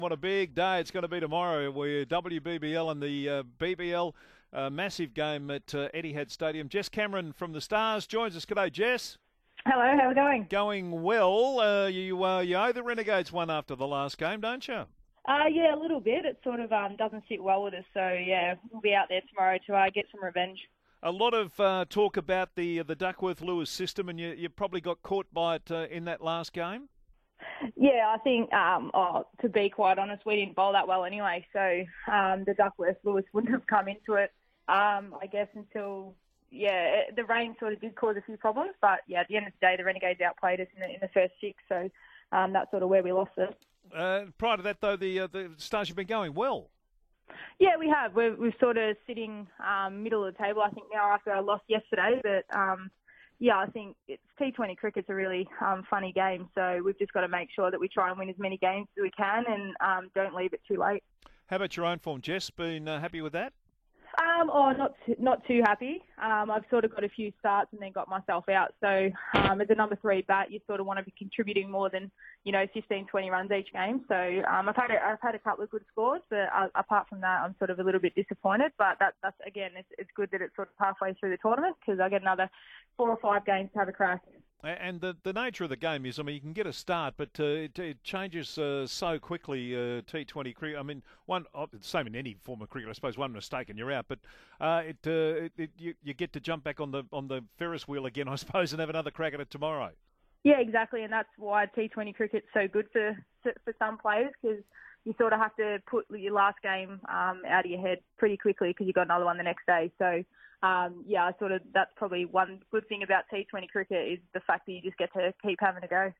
What a big day it's going to be tomorrow. We're WBBL and the BBL. Massive game at Etihad Stadium. Jess Cameron from the Stars joins us. G'day, Jess. Hello, how are we going? Going well. You owe the Renegades one after the last game, don't you? Yeah, a little bit. It sort of doesn't sit well with us. So, yeah, we'll be out there tomorrow to get some revenge. A lot of talk about the Duckworth-Lewis system, and you probably got caught by it in that last game. Yeah, I think, to be quite honest, we didn't bowl that well anyway. So the Duckworth-Lewis wouldn't have come into it, I guess, until, the rain sort of did cause a few problems. But, yeah, at the end of the day, the Renegades outplayed us in the first six. So that's sort of where we lost it. Prior to that, though, the Stars have been going well. Yeah, we have. We're sort of sitting middle of the table, I think, now after our loss yesterday. But, I think T20 cricket's a really funny game. So we've just got to make sure that we try and win as many games as we can and don't leave it too late. How about your own form, Jess? Been happy with that? Not too happy. I've sort of got a few starts and then got myself out. So as a number 3 bat, you sort of want to be contributing more than 15, 20 runs each game. So I've had a couple of good scores, but apart from that, I'm sort of a little bit disappointed. But that's again, it's good that it's sort of halfway through the tournament because I get another 4 or 5 games to have a crack. And the nature of the game is, you can get a start, but it changes so quickly, T20 cricket. Same in any form of cricket, I suppose. One mistake and you're out, but you get to jump back on the Ferris wheel again, I suppose, and have another crack at it tomorrow. Yeah, exactly, and that's why T20 cricket's so good for some players because you sort of have to put your last game out of your head pretty quickly because you've got another one the next day. So, that's probably one good thing about T20 cricket is the fact that you just get to keep having a go.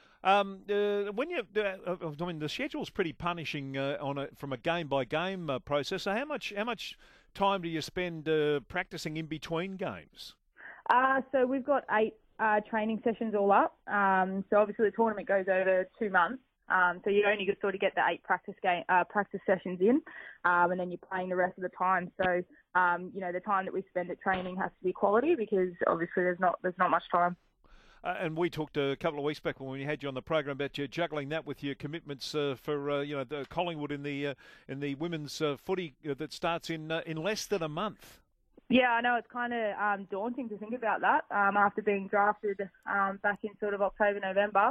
The schedule's pretty punishing from a game-by-game process. So how much time do you spend practicing in between games? So we've got 8 training sessions all up. So obviously the tournament goes over 2 months. So you only sort of get the 8 practice sessions in, and then you're playing the rest of the time. So, the time that we spend at training has to be quality because obviously there's not much time. And we talked a couple of weeks back when we had you on the program about you juggling that with your commitments for the Collingwood in the women's footy that starts in less than a month. Yeah, I know it's kind of daunting to think about that after being drafted back in sort of October, November.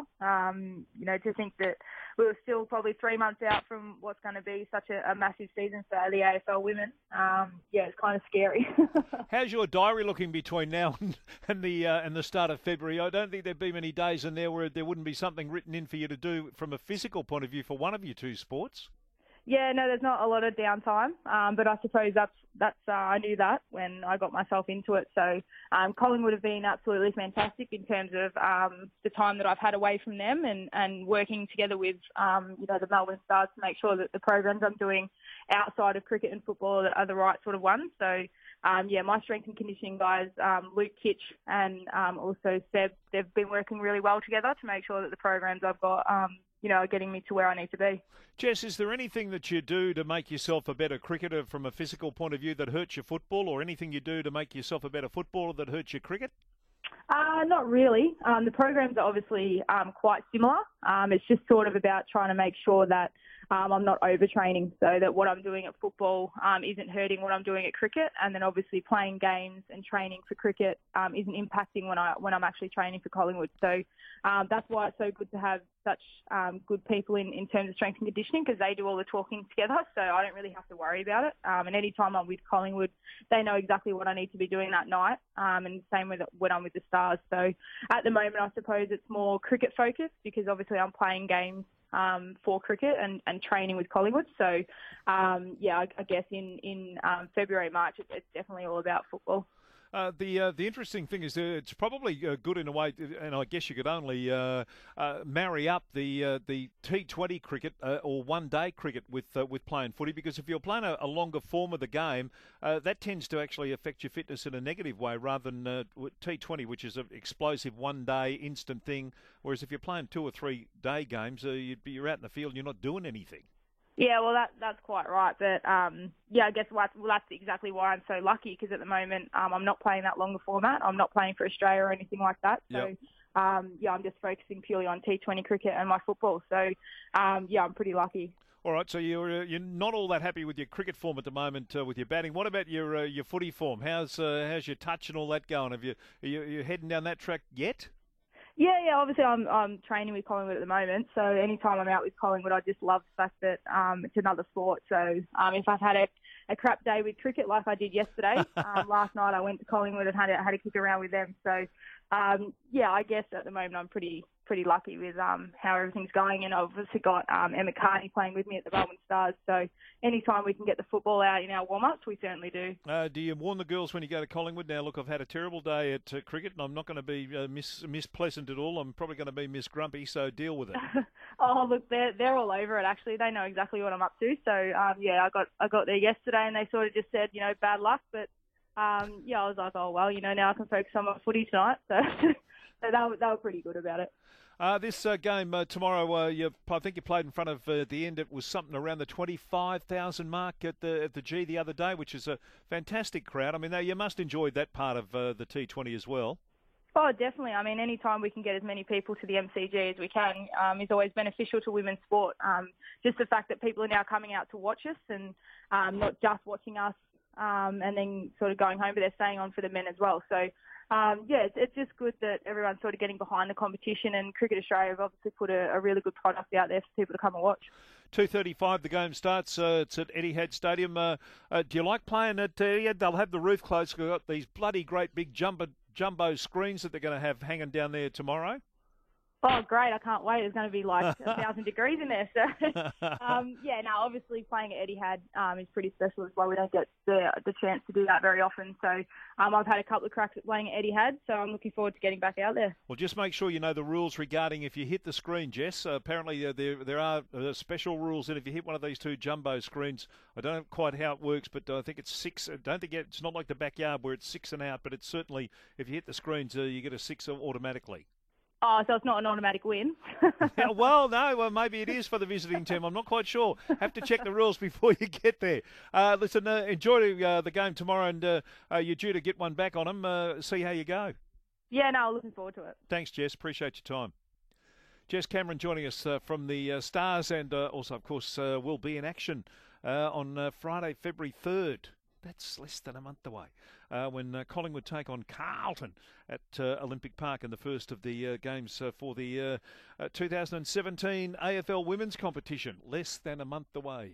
To think that we were still probably 3 months out from what's going to be such a massive season for the AFL women. It's kind of scary. How's your diary looking between now and the start of February? I don't think there'd be many days in there where there wouldn't be something written in for you to do from a physical point of view for one of your 2 sports. Yeah, no, there's not a lot of downtime, but I suppose that's I knew that when I got myself into it. So Collingwood have been absolutely fantastic in terms of the time that I've had away from them and working together with the Melbourne Stars to make sure that the programs I'm doing outside of cricket and football are the right sort of ones. So my strength and conditioning guys, Luke Kitch and also Seb, they've been working really well together to make sure that the programs I've got are getting me to where I need to be. Jess, is there anything that you do to make yourself a better cricketer from a physical point of view that hurts your football, or anything you do to make yourself a better footballer that hurts your cricket? Not really. The programs are obviously quite similar. It's just sort of about trying to make sure that I'm not overtraining, so that what I'm doing at football isn't hurting what I'm doing at cricket, and then obviously playing games and training for cricket isn't impacting when I'm actually training for Collingwood. So that's why it's so good to have such good people in terms of strength and conditioning because they do all the talking together, so I don't really have to worry about it. And any time I'm with Collingwood, they know exactly what I need to be doing that night, and same with when I'm with the Stars. So at the moment, I suppose it's more cricket focused because obviously I'm playing games for cricket and training with Collingwood. So, I guess in February, March, it's definitely all about football. The interesting thing is it's probably good in a way, and I guess you could only marry up the T20 cricket or one-day cricket with playing footy, because if you're playing a longer form of the game, that tends to actually affect your fitness in a negative way rather than T20, which is an explosive one-day instant thing, whereas if you're playing 2 or 3 day games, you're out in the field and you're not doing anything. Yeah, well, that's quite right. But, I guess that's exactly why I'm so lucky, because at the moment I'm not playing that longer format. I'm not playing for Australia or anything like that. So, yep. I'm just focusing purely on T20 cricket and my football. So, I'm pretty lucky. All right, so you're not all that happy with your cricket form at the moment with your batting. What about your footy form? How's your touch and all that going? Are you heading down that track yet? Yeah. Obviously, I'm training with Collingwood at the moment, so anytime I'm out with Collingwood, I just love the fact that it's another sport. So if I've had a crap day with cricket like I did yesterday, last night I went to Collingwood and had a kick around with them. So I guess at the moment I'm pretty lucky with how everything's going, and I've obviously got Emma Carney playing with me at the Melbourne Stars. So anytime we can get the football out in our warm-ups, we certainly do. Do you warn the girls when you go to Collingwood? Now, look, I've had a terrible day at cricket, and I'm not going to be Miss Pleasant at all. I'm probably going to be Miss Grumpy, so deal with it. Oh, look, they're all over it, actually. They know exactly what I'm up to. So, I got there yesterday, and they sort of just said, bad luck. But, I was like, oh, well, now I can focus on my footy tonight. So, so they were pretty good about it. This game tomorrow, I think you played in front of the end. It was something around the 25,000 mark at the G the other day, which is a fantastic crowd. I mean, you must enjoy that part of the T20 as well. Oh, definitely. I mean, any time we can get as many people to the MCG as we can is always beneficial to women's sport. Just the fact that people are now coming out to watch us and not just watching us and then sort of going home, but they're staying on for the men as well. So, it's just good that everyone's sort of getting behind the competition, and Cricket Australia have obviously put a really good product out there for people to come and watch. 2:35 the game starts. It's at Etihad Stadium. Do you like playing at Etihad? They'll have the roof closed. They've got these bloody great big jumbo screens that they're going to have hanging down there tomorrow. Oh, great. I can't wait. It's going to be like 1,000 degrees in there. So, obviously playing at Etihad is pretty special as well. We don't get the chance to do that very often. So I've had a couple of cracks at playing at Etihad, so I'm looking forward to getting back out there. Well, just make sure you know the rules regarding if you hit the screen, Jess. Apparently there are special rules that if you hit one of these two jumbo screens, I don't know quite how it works, but I think it's 6. I don't think it's not like the backyard where it's 6 and out, but it's certainly, if you hit the screens, you get a 6 automatically. Oh, so it's not an automatic win? Yeah, well, no, maybe it is for the visiting team. I'm not quite sure. Have to check the rules before you get there. Listen, enjoy the game tomorrow, and you're due to get one back on them. See how you go. Yeah, no, looking forward to it. Thanks, Jess. Appreciate your time. Jess Cameron joining us from the Stars, and also, of course, will be in action on Friday, February 3rd. That's less than a month away when Collingwood take on Carlton at Olympic Park in the first of the games for the 2017 AFL Women's Competition. Less than a month away.